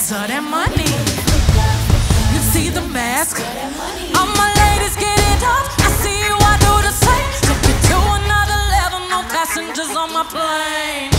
to that money. You see the mask? All my ladies get it up. I see you, I do the same. Took it to another level, no passengers on my plane.